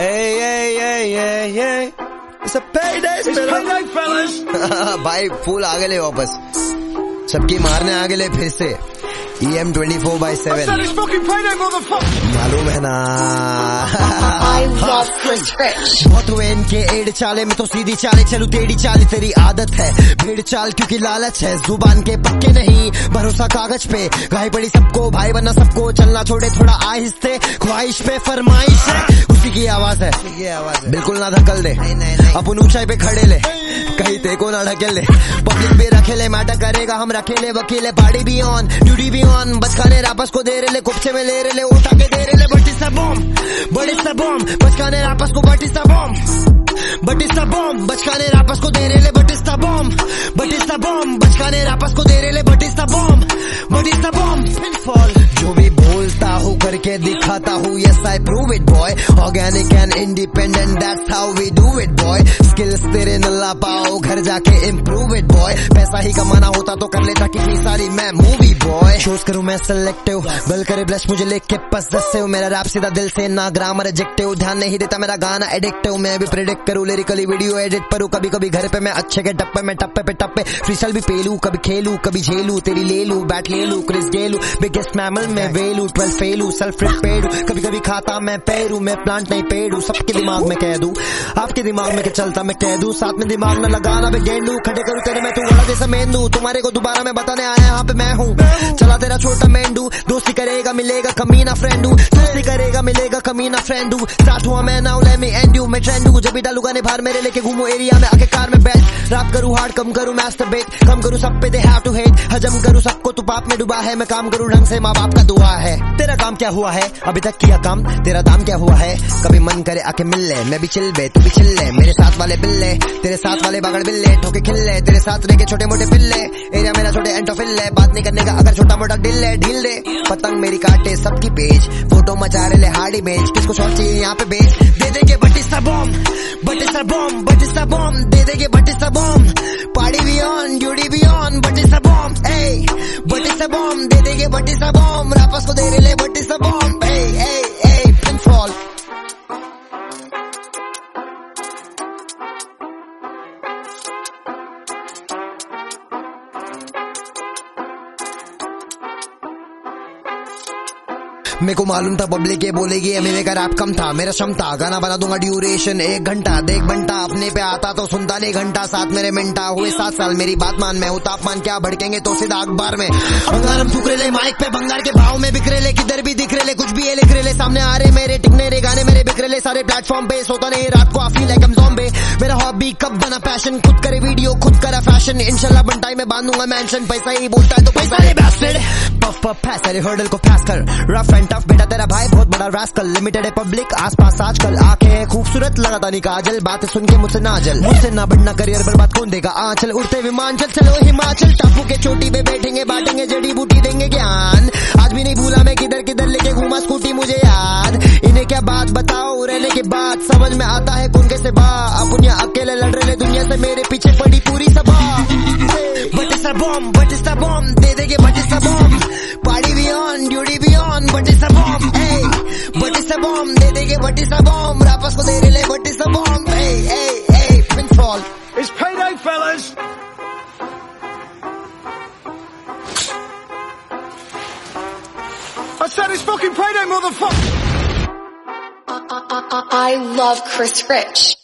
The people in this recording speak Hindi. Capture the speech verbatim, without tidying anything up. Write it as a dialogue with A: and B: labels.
A: Hey, hey, hey, hey, hey. It's a payday,
B: It's payday, fellas.
A: भाई फुल आ गए वापस, सबकी मारने आ गए फिर से। E M twenty-four by seven.
B: It's fucking payday, motherfucker.
A: मालूम है ना।
C: I love Chris Rich.
A: बहुत हुए इनके एड चाले में तो सीधी चाले चलू, टेढ़ी चाल तेरी आदत है, भीड़ चाल क्योंकि लालच है, जुबान के पक्के नहीं भरोसा कागज पे, घाई पड़ी सबको भाई बनना सबको, चलना छोड़े थोड़ा आहिस्ते, ख्वाहिश पे फरमाइश है, उसी की आवाज है, की आवाज है। बिल्कुल ना धकल दे, अपन ऊंचाई पे खड़े ले, कहीं तेको ना ढकेल ले, पब्लिक भी रखेले मैटर करेगा, हम रखेले वकीले, पार्टी भी ऑन ड्यूटी भी ऑन, बचकाने रापस को दे रहे ले, कुप्से में ले रहे ले, उठा के दे रहे ले, बटी सा बॉम्ब बड़ी सा बॉम्ब, बचकाने रापस को बटी सा बॉम्ब बटी सा बॉम्ब, बचकाने रापस को दे रहे ले, बटी सा बॉम्ब बटी सा बॉम्ब, बचकाने रापस को दे रहे ले, बटी सा बॉम्ब बटी सा बॉम्ब। जो भी बोलता हूँ करके दिखाता हूँ, yes I prove it boy, organic and independent that's how we do it boy, skills तेरे नल्ला पाओ घर जाके improve it boy, पैसा ही कमाना होता तो कर लेता कितनी सारी मैं मूवी बॉय, चूज करूँ मैं सिलेक्टिव, गल करे ब्लश मुझे लेके के पस दस से, मेरा रैप सीधा दिल से ना ग्रामर एडजेक्टिव, ध्यान नहीं देता मेरा गाना एडिक्टिव, मैं भी प्रेडिक्ट करूँ लिरिकली वीडियो एडिट करूँ, कभी कभी घर पे मैं अच्छे के टप्पे में टप्पे पे टप्पे, फ्रीस्टाइल भी पेलू, कभी खेलू कभी झेलू, तेरी ले लू बैट ले लू, क्रिस गेलू, बिगेस्ट मैमल में वेलू, ट्वेल्व फेलू, सेल्फ रिपेयरू, कभी कभी खाता मैं पैरू, मैं प्लांट नहीं पेड़ू, सबके दिमाग में कह दूं, आपके दिमाग में क्या चलता मैं कह दूं, साथ में दिमाग न लगाना मैं गेंडू, खड़े करूँ तेरे मैं तू बड़ा जैसा मेंदू, तुम्हारे को दोबारा मैं बताने आया यहाँ पे मैं हूँ, चला तेरा छोटा मेंडू, दोस्ती करेगा मिलेगा कमीना फ्रेंडू, दोस्ती करेगा मिलेगा कमीना फ्रेंडू, स्टार्ट हुआ मैं now let me and you, मैं ट्रेंडू, जब भी डालूगा ने बाहर मेरे लेके घूमू एरिया में आके कार में बैठ, रैप करूँ हार्ड कम करूँ मैस्टरबेट, कम करूँ सब पे दे हैव टू हेट, हजम करूँ सबको तू पाप में डूबा है, मैं काम करूँ ढंग से माँ बाप का दुआ है, तेरा काम क्या हुआ है अभी तक किया काम, तेरा दाम क्या हुआ है, कभी मन करे आके मिल ले, मैं भी चिल बे तू भी चिल ले, मेरे साथ वाले बिल्ले तेरे साथ वाले बागड़ बिल्ले, ठोके खिल्ले तेरे साथ रह के छोटे मोटे पिल्ले, एरिया मेरा छोटे एंटोफिल्ले, बात नहीं करने का अगर छोटा मोटा दिल है ढील दे, पतंग मेरी काटे सबकी पेज, फोटो मचा रहे ले हार्ड इमेज, किसको शॉट चाहिए यहाँ पे बेच, दे देंगे बटी सा बॉम्ब बटी सा बॉम्ब बटी सा बॉम्ब, दे देंगे बटी सा बॉम्ब, पार्टी भी ऑन ड्यूटी भी ऑन, बटी सा बॉम्ब ए बटी सा बॉम्ब, दे देंगे बटी सा बॉम्ब, रापस को दे रहे ले बटी सा बॉम्ब ए ए ए पिनफॉल। मेरे को मालूम था पब्लिक ये बोलेगी एमएमए का रैप कम था, मेरा क्षमता गाना बना दूंगा ड्यूरेशन एक घंटा, देख बंटा अपने पे आता तो सुनता नहीं घंटा, साथ मेरे मिनटा हुए सात साल, मेरी बात मान मैं हूँ तापमान क्या भड़केंगे तो सीधा अखबार में, अंगारम फूक ले माइक पे भंगार के भाव में बिखरे ले, किधर भी दिख रहे कुछ भी ये लिख रहे, सामने आ रहे मेरे टिकने रे गाने मेरे बिखरे ले, सारे प्लेटफॉर्म पे सोता नहीं रात को आफी लाइक हम ज़ॉम्बी, मेरा हॉबी कब बना पैशन, खुद करे वीडियो खुद करा फैशन, इंशाल्लाह बनटाई में बांधूंगा मैंशन, पैसा ही बोलता है तो पैसा नहीं बैस्टेड, पफ पफ पैस तेरे हर्डल को पास कर, रफ एंड टफ बेटा तेरा भाई बहुत बड़ा रास्कल, लिमिटेड है पब्लिक आसपास आजकल, आंखें खूबसूरत लगाता नहीं काजल, बातें सुन के मुझसे नाजल, मुझसे ना बढ़ना करियर बर्बाद कौन देगा आंचल, उड़ते विमान चल चलो हिमाचल, टापू के चोटी पे बैठेंगे बांटेंगे जड़ी बूटी देंगे ज्ञान, आज भी नहीं भूला मैं किधर किधर लेके घूमा स्कूटी मुझे याद, इन्हें क्या बात बताओ रहने के बाद समझ में आता है कौन कैसे बा, अपन यहाँ अकेले लड़ रहे दुनिया से मेरे पीछे पड़ी पूरी सभा, बटी सा बॉम्ब बटी सा बॉम्ब, दे देंगे बटी सा बॉम्ब, पार्टी भी ऑन ड्यूटी भी ऑन, बटी सा बॉम्ब ए बटी सा बॉम्ब, दे देंगे बटी सा बॉम्ब, रापस को दे रहे ले बटी सा बॉम्ब ए ए ए pinfall.
B: It's payday, fellas. I said it's fucking payday, motherfucker.
C: I, I, I love Chris Rich.